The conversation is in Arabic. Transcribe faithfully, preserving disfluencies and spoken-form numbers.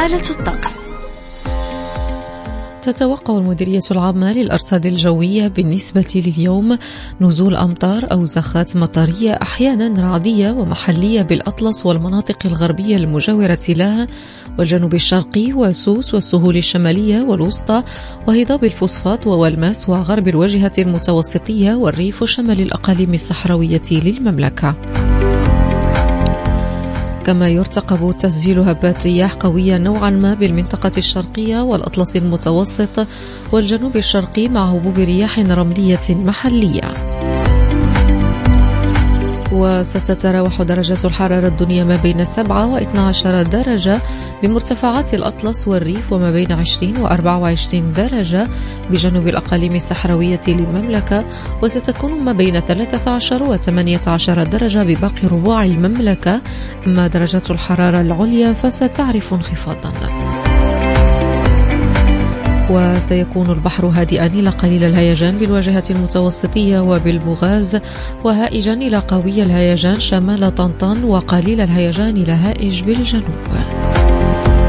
حالة الطقس. تتوقع المديرية العامة للأرصاد الجوية بالنسبة لليوم نزول أمطار أو زخات مطرية أحيانا رعدية ومحلية بالأطلس والمناطق الغربية المجاورة لها والجنوب الشرقي وسوس والسهول الشمالية والوسطى وهضاب الفوسفات ووالماس وغرب الواجهة المتوسطية والريف وشمال الأقاليم الصحراوية للمملكة. كما يرتقب تسجيل هبات رياح قوية نوعا ما بالمنطقة الشرقية والأطلس المتوسط والجنوب الشرقي مع هبوب رياح رملية محلية. وستتراوح درجات الحرارة الدنيا ما بين سبعة واثنى عشر درجة بمرتفعات الأطلس والريف وما بين عشرين وأربعة وعشرين درجة بجنوب الأقاليم الصحراوية للمملكة وستكون ما بين ثلاثة عشر وثمانية عشر درجة بباقي ربوع المملكة. أما درجات الحرارة العليا فستعرف انخفاضا. وسيكون البحر هادئا إلى قليل الهيجان بالواجهة المتوسطية وبالبوغاز وهائجا إلى قوي الهيجان شمال طنطان وقليل الهيجان إلى هائج بالجنوب.